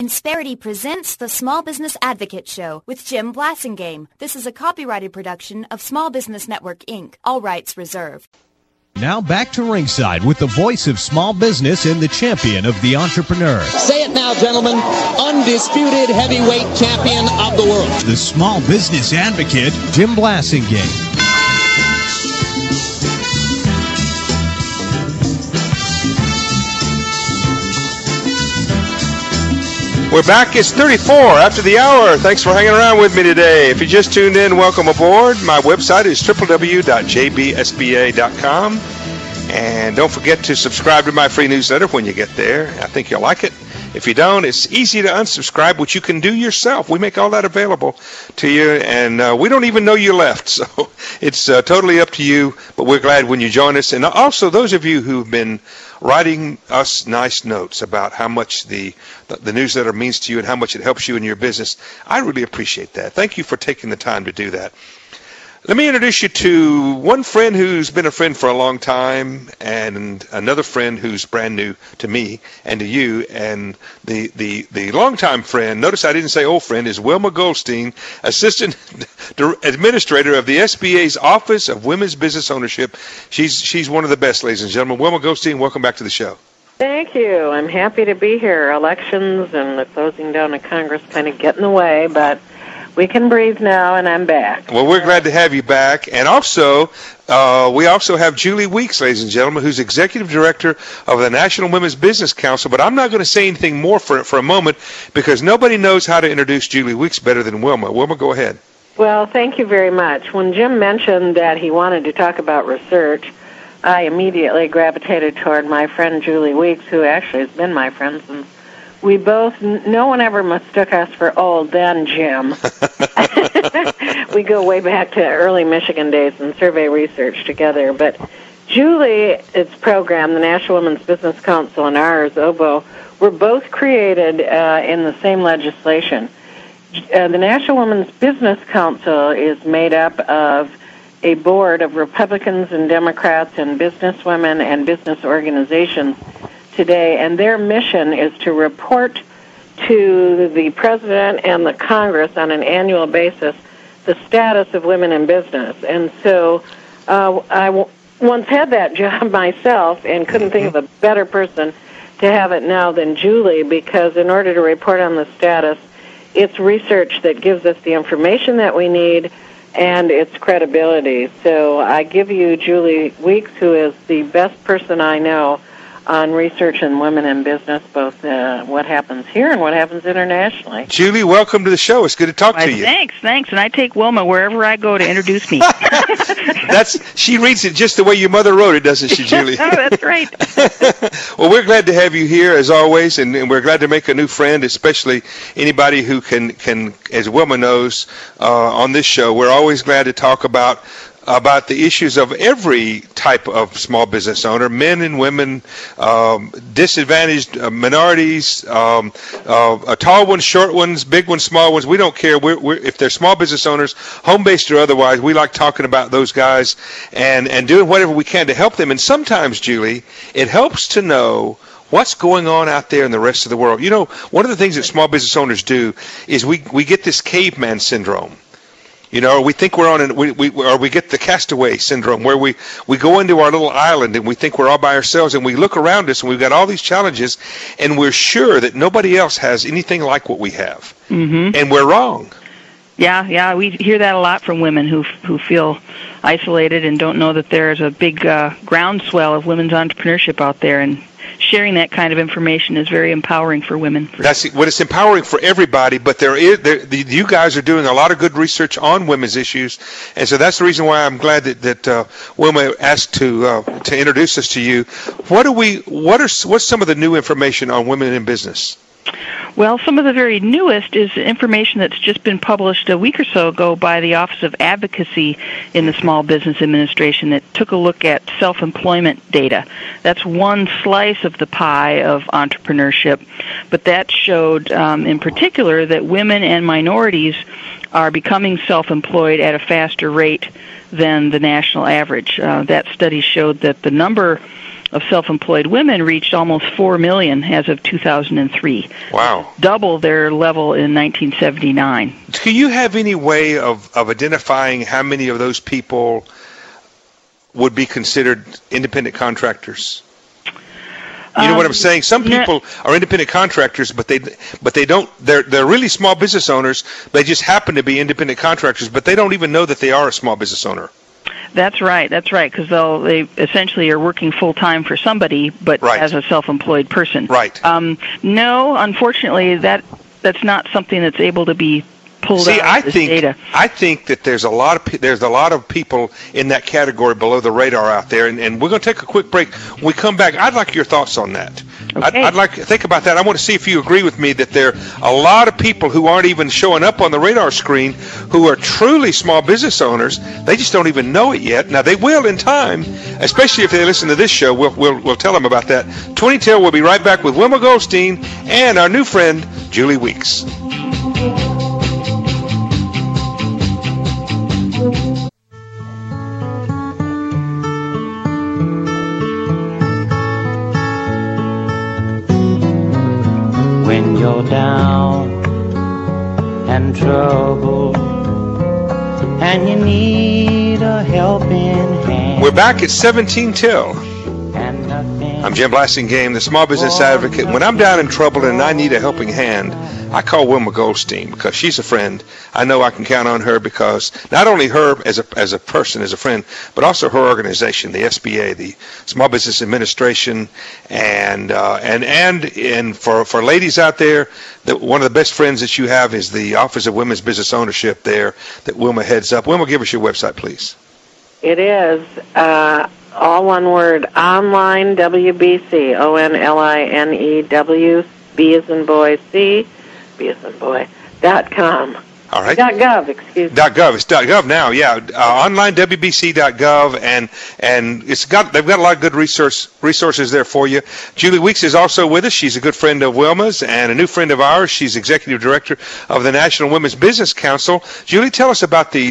Insperity presents the Small Business Advocate Show with Jim Blasingame. This is a copyrighted production of Small Business Network, Inc. All rights reserved. Now back to ringside with the voice of small business and the champion of the entrepreneur. Say it now, gentlemen. Undisputed heavyweight champion of the world. The Small Business Advocate, Jim Blasingame. We're back. It's 34 after the hour. Thanks for hanging around with me today. If you just tuned in, welcome aboard. My website is www.jbsba.com. And don't forget to subscribe to my free newsletter when you get there. I think you'll like it. If you don't, it's easy to unsubscribe, which you can do yourself. We make all that available to you, and we don't even know you left. So it's totally up to you, but we're glad when you join us. And also, those of you who've been writing us nice notes about how much the newsletter means to you and how much it helps you in your business, I really appreciate that. Thank you for taking the time to do that. Let me introduce you to one friend who's been a friend for a long time, and another friend who's brand new to me and to you. And the longtime friend, notice I didn't say old friend, is Wilma Goldstein, Assistant Administrator of the SBA's Office of Women's Business Ownership. She's one of the best, ladies and gentlemen. Wilma Goldstein, welcome back to the show. Thank you. I'm happy to be here. Elections and the closing down of Congress kind of get in the way, but we can breathe now, and I'm back. Well, we're glad to have you back. And also, we also have Julie Weeks, ladies and gentlemen, who's Executive Director of the National Women's Business Council. But I'm not going to say anything more for a moment because nobody knows how to introduce Julie Weeks better than Wilma. Wilma, go ahead. Well, thank you very much. When Jim mentioned that he wanted to talk about research, I immediately gravitated toward my friend Julie Weeks, who actually has been my friend since we both, no one ever mistook us for old then, Jim. We go way back to early Michigan days and survey research together. But Julie's program, the National Women's Business Council, and ours, OBO, were both created in the same legislation. The National Women's Business Council is made up of a board of Republicans and Democrats and businesswomen and business organizations today, and their mission is to report to the President and the Congress on an annual basis the status of women in business. And so I once had that job myself and couldn't think of a better person to have it now than Julie, because in order to report on the status, it's research that gives us the information that we need and its credibility. So I give you Julie Weeks, who is the best person I know on research in women in business, both what happens here and what happens internationally. Julie, welcome to the show. It's good to talk to you. Thanks. And I take Wilma wherever I go to introduce me. She reads it just the way your mother wrote it, doesn't she, Julie? Oh, that's right. Well, we're glad to have you here, as always, and we're glad to make a new friend, especially anybody who can, as Wilma knows, on this show, we're always glad to talk about the issues of every type of small business owner, men and women, disadvantaged minorities, tall ones, short ones, big ones, small ones. We don't care. If they're small business owners, home-based or otherwise, we like talking about those guys and doing whatever we can to help them. And sometimes, Julie, it helps to know what's going on out there in the rest of the world. You know, one of the things that small business owners do is we get this caveman syndrome. You know, we think we're on we get the castaway syndrome, where we go into our little island and we think we're all by ourselves, and we look around us and we've got all these challenges, and we're sure that nobody else has anything like what we have, and we're wrong. Yeah, we hear that a lot from women who feel isolated and don't know that there's a big groundswell of women's entrepreneurship out there, and sharing that kind of information is very empowering for women. That's what it's empowering for everybody, but you guys are doing a lot of good research on women's issues, and so that's the reason why I'm glad that Wilma asked to introduce us to you. What's some of the new information on women in business? Well, some of the very newest is information that's just been published a week or so ago by the Office of Advocacy in the Small Business Administration that took a look at self-employment data. That's one slice of the pie of entrepreneurship, but that showed in particular that women and minorities are becoming self-employed at a faster rate than the national average. That study showed that the number of self-employed women reached almost 4 million as of 2003. Wow. Double their level in 1979. Do you have any way of identifying how many of those people would be considered independent contractors? You know what I'm saying? Some people are independent contractors, but they don't. They're really small business owners. They just happen to be independent contractors, but they don't even know that they are a small business owner. That's right, because they essentially are working full-time for somebody, but as a self-employed person. Right. No, unfortunately, that's not something that's able to be pulled out of this data. I think that there's a lot of people in that category below the radar out there, and we're going to take a quick break. When we come back, I'd like your thoughts on that. Okay. I'd like to think about that. I want to see if you agree with me that there are a lot of people who aren't even showing up on the radar screen who are truly small business owners. They just don't even know it yet. Now, they will in time, especially if they listen to this show. We'll tell them about that. 20 Till, we'll be right back with Wilma Goldstein and our new friend, Julie Weeks. When you're down and troubled and you need a helping hand. We're back at 17 Till. I'm Jim Blasingame, the small business advocate. When I'm down in trouble and I need a helping hand, I call Wilma Goldstein because she's a friend. I know I can count on her because not only her as a person, as a friend, but also her organization, the SBA, the Small Business Administration, and for ladies out there, one of the best friends that you have is the Office of Women's Business Ownership there that Wilma heads up. Wilma, give us your website, please. It is all one word, Online WBC, ONLINEW, B as in boy, C, B as in boy, .com. All right. .gov, excuse me. .gov. It's .gov now, yeah. OnlineWBC.gov, and they've got a lot of good resources there for you. Julie Weeks is also with us. She's a good friend of Wilma's and a new friend of ours. She's executive director of the National Women's Business Council. Julie, tell us about the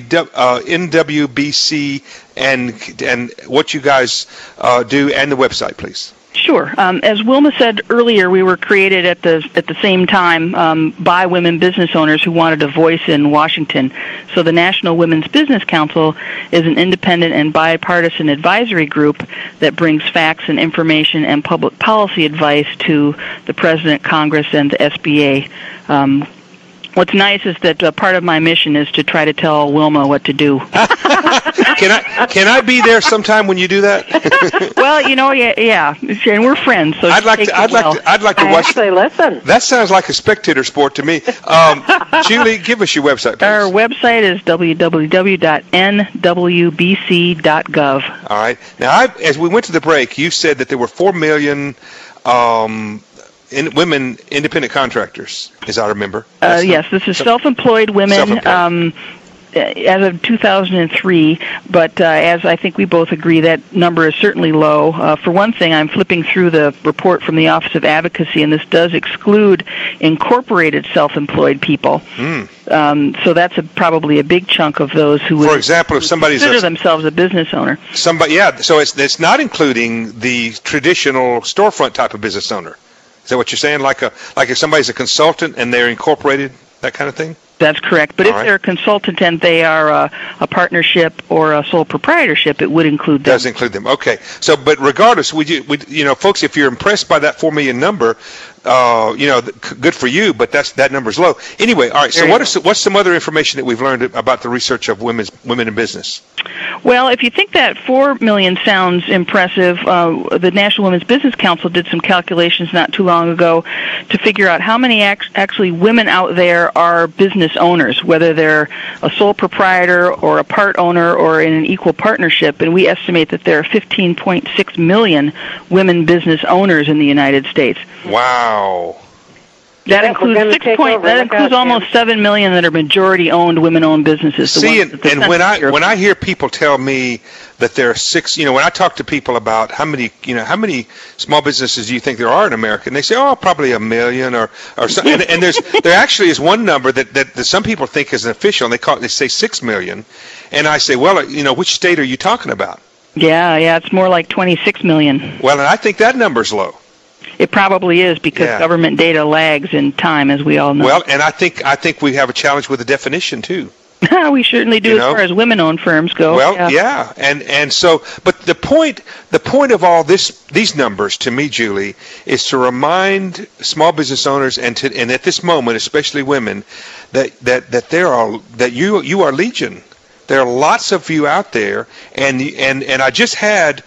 NWBC and what you guys do and the website, please. Sure. As Wilma said earlier, we were created at the same time by women business owners who wanted a voice in Washington. So the National Women's Business Council is an independent and bipartisan advisory group that brings facts and information and public policy advice to the President, Congress, and the SBA. What's nice is that part of my mission is to try to tell Wilma what to do. Can I be there sometime when you do that? Well, yeah, and we're friends, so I'd like to watch. Actually, listen. That sounds like a spectator sport to me. Julie, give us your website, please. Our website is www.nwbc.gov. All right. Now, as we went to the break, you said that there were 4 million women independent contractors, as I remember. Yes, this is self-employed women. As of 2003, but as I think we both agree, that number is certainly low. For one thing, I'm flipping through the report from the Office of Advocacy, and this does exclude incorporated self-employed people. So that's probably a big chunk of those who would, for example, if somebody's consider themselves a business owner. So it's not including the traditional storefront type of business owner. Is that what you're saying? Like if somebody's a consultant and they're incorporated, that kind of thing? That's correct. But if they're a consultant and they are a partnership or a sole proprietorship, it would include them. Does include them. Okay. So, but regardless, folks, if you're impressed by that 4 million number, good for you. But that number's low. Anyway, all right. So, what's some other information that we've learned about the research of women in business? Well, if you think that 4 million sounds impressive, the National Women's Business Council did some calculations not too long ago to figure out how many actually women out there are business owners, whether they're a sole proprietor or a part owner or in an equal partnership, and we estimate that there are 15.6 million women business owners in the United States. Wow. That includes almost 7 million that are majority-owned, women-owned businesses. See, and when I hear people tell me that there are 6, when I talk to people about how many small businesses do you think there are in America, and they say, probably 1 million or something. and there actually is one number that some people think is an official, and they say 6 million. And I say, well, which state are you talking about? Yeah, it's more like 26 million. Well, and I think that number's low. It probably is because government data lags in time, as we all know. Well, and I think we have a challenge with the definition too. We certainly do, as far as women-owned firms go. Well, yeah. And so, but the point of all these numbers to me, Julie, is to remind small business owners and at this moment, especially women, that you are legion. There are lots of you out there, and I just had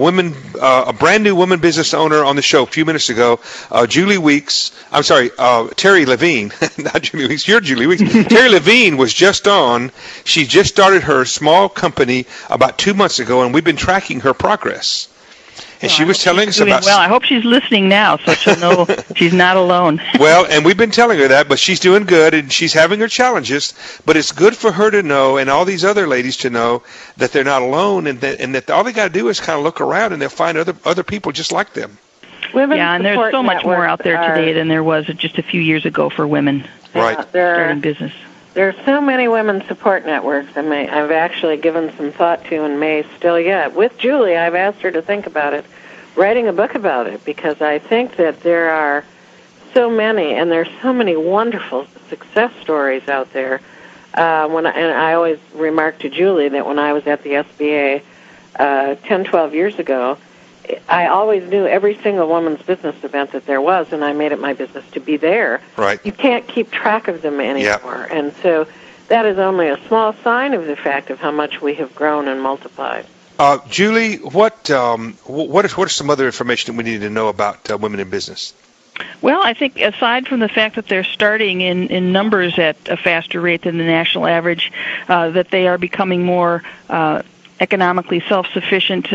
a brand new woman business owner on the show a few minutes ago, Julie Weeks. I'm sorry, Terry Levine, not Julie Weeks. You're Julie Weeks. Terry Levine was just on. She just started her small company about 2 months ago, and we've been tracking her progress. And she was telling us about... Well, I hope she's listening now, so she'll know she's not alone. Well, and we've been telling her that, but she's doing good, and she's having her challenges. But it's good for her to know, and all these other ladies to know, that they're not alone, and that all they got to do is kind of look around, and they'll find other people just like them. And there's so much more out there today than there was just a few years ago for women starting business. There are so many women support networks I've actually given some thought to and may still yet. With Julie, I've asked her to think about it, writing a book about it, because I think that there are so many, and there's so many wonderful success stories out there. And I always remark to Julie that when I was at the SBA 10, 12 years ago, I always knew every single woman's business event that there was, and I made it my business to be there. Right. You can't keep track of them anymore. Yep. And so that is only a small sign of the fact of how much we have grown and multiplied. Julie, what are some other information that we need to know about women in business? Well, I think aside from the fact that they're starting in numbers at a faster rate than the national average, that they are becoming more economically self-sufficient.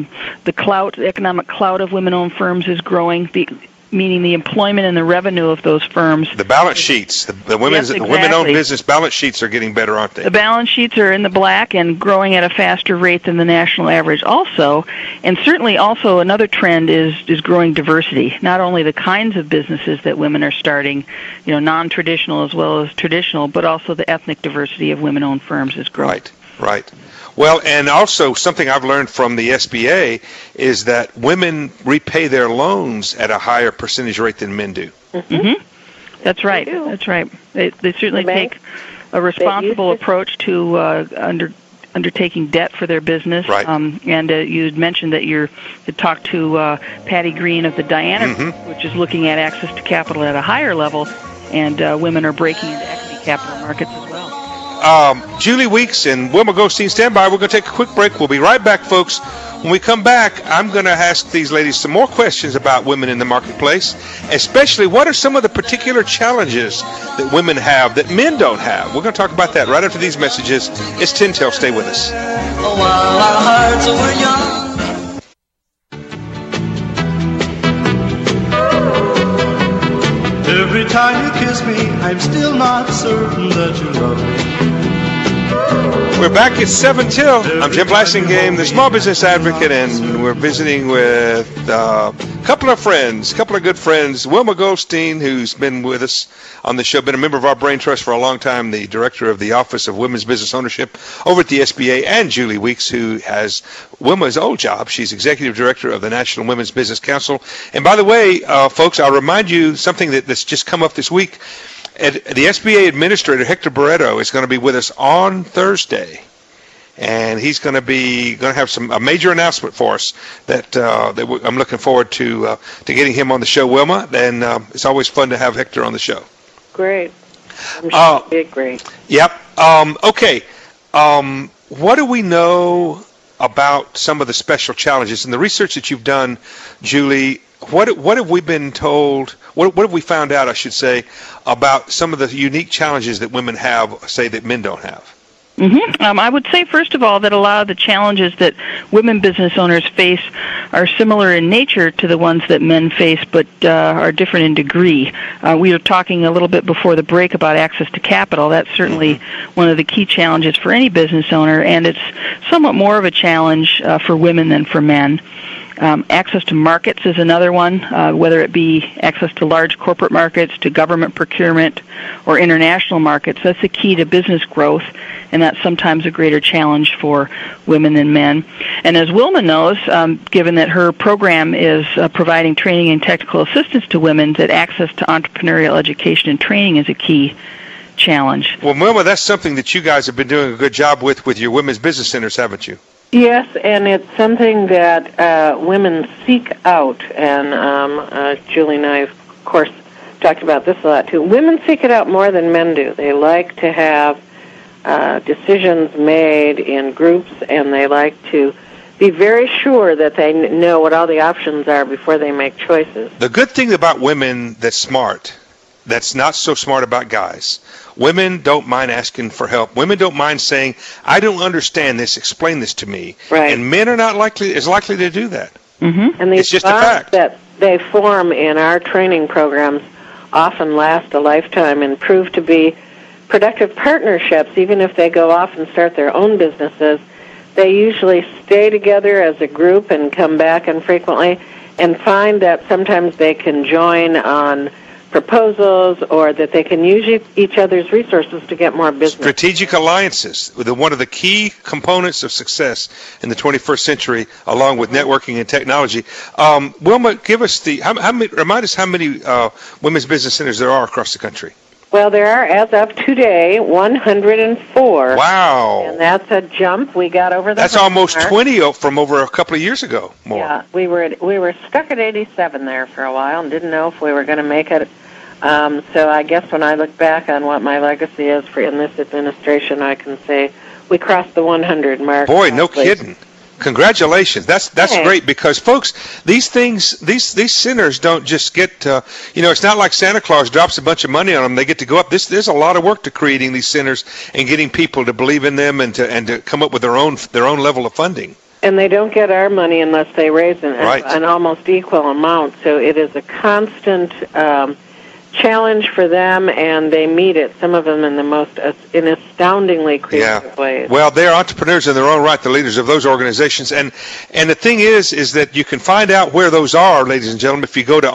The economic clout of women-owned firms is growing, meaning the employment and the revenue of those firms. The balance sheets, the women-owned business balance sheets are getting better, aren't they? The balance sheets are in the black and growing at a faster rate than the national average also. And certainly also another trend is growing diversity. Not only the kinds of businesses that women are starting, non-traditional as well as traditional, but also the ethnic diversity of women-owned firms is growing. Right. Well, and also something I've learned from the SBA is that women repay their loans at a higher percentage rate than men do. Mm-hmm. That's right. They certainly take a responsible approach to undertaking debt for their business. Right. And you had mentioned that you had talked to Patty Green of the Diana Group, which is looking at access to capital at a higher level, and women are breaking into equity capital markets as well. Julie Weeks and Wilma Goldstein, stand by. We're going to take a quick break. We'll be right back, folks. When we come back, I'm going to ask these ladies some more questions about women in the marketplace, especially what are some of the particular challenges that women have that men don't have. We're going to talk about that right after these messages. It's 10 Till. Stay with us. While our hearts were young. Every time you kiss me, I'm still not certain that you love me. We're back at 7 Till. I'm Jim Blassingame, the Small Business Advocate, and we're visiting with a couple of good friends. Wilma Goldstein, who's been with us on the show, been a member of our Brain Trust for a long time, the director of the Office of Women's Business Ownership over at the SBA, and Julie Weeks, who has Wilma's old job. She's executive director of the National Women's Business Council. And by the way, folks, I'll remind you something that's just come up this week. The SBA administrator, Hector Barreto, is going to be with us on Thursday, and he's going to have a major announcement for us that I'm looking forward to getting him on the show, Wilma. And it's always fun to have Hector on the show. Great. I'm sure it'll be great. Yep. Okay. What do we know about some of the special challenges in the research that you've done, Julie? What have we been told? What have we found out, I should say, about some of the unique challenges that women have, say, that men don't have? Mm-hmm. I would say, first of all, that a lot of the challenges that women business owners face are similar in nature to the ones that men face, but are different in degree. We were talking a little bit before the break about access to capital. That's certainly one of the key challenges for any business owner, and it's somewhat more of a challenge for women than for men. Access to markets is another one, whether it be access to large corporate markets, to government procurement, or international markets. That's the key to business growth, and that's sometimes a greater challenge for women than men. And as Wilma knows, given that her program is providing training and technical assistance to women, that access to entrepreneurial education and training is a key challenge. Well, Wilma, that's something that you guys have been doing a good job with your women's business centers, haven't you? Yes, and it's something that women seek out, and Julie and I, of course, talked about this a lot, too. Women seek it out more than men do. They like to have decisions made in groups, and they like to be very sure that they know what all the options are before they make choices. The good thing about women that's smart, that's not so smart about guys, women don't mind asking for help. Women don't mind saying, I don't understand this, explain this to me. Right. And men are not likely to do that. Mm-hmm. And these it's just a fact that they form in our training programs often last a lifetime and prove to be productive partnerships. Even if they go off and start their own businesses, they usually stay together as a group and come back infrequently and find that sometimes they can join on proposals, or that they can use each other's resources to get more business. Strategic alliances, one of the key components of success in the 21st century, along with networking and technology. Wilma, give us remind us how many women's business centers there are across the country. Well, there are, as of today, 104. Wow. And that's a jump. We got over the That's almost 20 from over a couple of years ago. More. Yeah, we were stuck at 87 there for a while and didn't know if we were going to make it. So I guess when I look back on what my legacy is in this administration, I can say we crossed the 100 mark. Boy, no kidding. Congratulations. That's great, because folks, these centers don't just get it's not like Santa Claus drops a bunch of money on them, they get to go up. There's a lot of work to creating these centers and getting people to believe in them and to come up with their own level of funding. And they don't get our money unless they raise an almost equal amount. So it is a constant challenge for them, and they meet it, some of them in astoundingly creative ways. Well, they're entrepreneurs in their own right, the leaders of those organizations. And the thing is that you can find out where those are, ladies and gentlemen, if you go to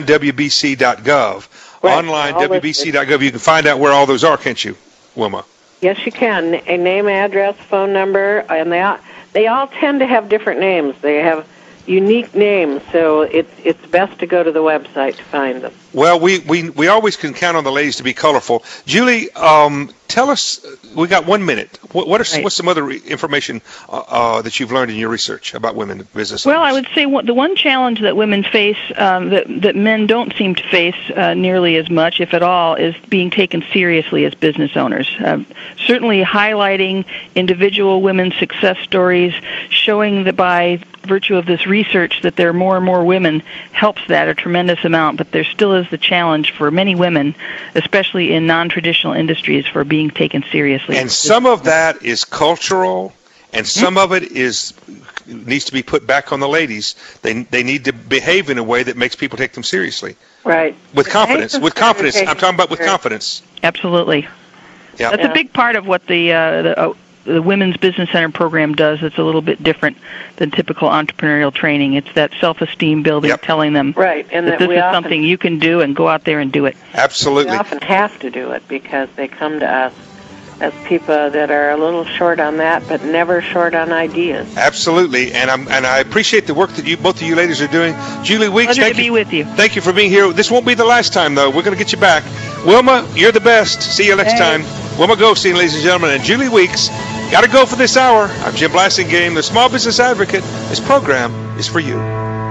onlinewbc.gov. Right. Onlinewbc.gov, you can find out where all those are, can't you, Wilma? Yes, you can. A name, address, phone number, and they all tend to have different names. They have unique names, so it's best to go to the website to find them. Well, we always can count on the ladies to be colorful. Julie, tell us, we got 1 minute. What's some other information that you've learned in your research about women in business? Well, I would say the one challenge that women face that men don't seem to face nearly as much, if at all, is being taken seriously as business owners. Certainly highlighting individual women's success stories, showing that by virtue of this research that there are more and more women helps that a tremendous amount, but there still is the challenge for many women, especially in non-traditional industries, for being taken seriously. And some of that is cultural, and some of it needs to be put back on the ladies. They need to behave in a way that makes people take them seriously. Right. With confidence. I'm talking about with confidence. Absolutely. Yeah. That's a big part of what the Women's Business Center program does. It's a little bit different than typical entrepreneurial training. It's that self-esteem building, telling them and that this is something you can do, and go out there and do it. Absolutely. We often have to do it because they come to us as people that are a little short on that, but never short on ideas. Absolutely, and I appreciate the work that both of you ladies are doing. Julie Weeks, pleasure to be with you. Thank you for being here. This won't be the last time, though. We're going to get you back. Wilma, you're the best. See you next time. Wilma Goldstein, ladies and gentlemen, and Julie Weeks. Got to go for this hour. I'm Jim Blasingame, the Small Business Advocate. This program is for you.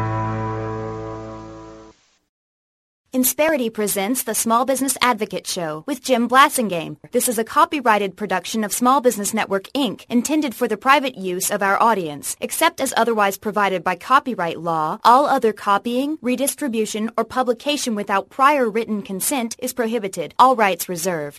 Insperity presents the Small Business Advocate Show with Jim Blasingame. This is a copyrighted production of Small Business Network, Inc., intended for the private use of our audience. Except as otherwise provided by copyright law, all other copying, redistribution, or publication without prior written consent is prohibited. All rights reserved.